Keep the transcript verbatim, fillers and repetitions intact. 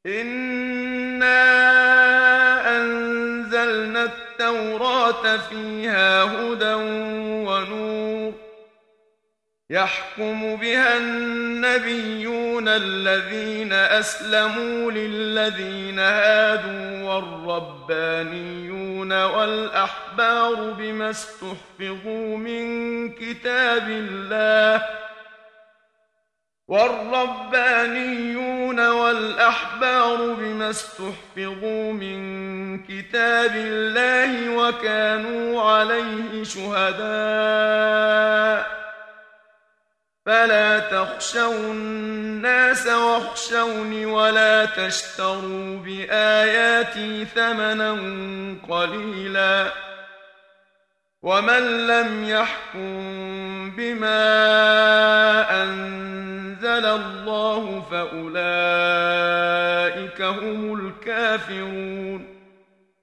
إنا أنزلنا التوراة فيها هدى ونور يحكم بها النبيون الذين أسلموا للذين هادوا والربانيون والأحبار بما استحفظوا من كتاب الله والربانيون والأحبار بما استحفظوا من كتاب الله وكانوا عليه شهداء فلا تخشوا الناس واخشوني ولا تشتروا بآياتي ثمنا قليلا ومن لم يحكم بما أنزل الله فأولئك هم الكافرون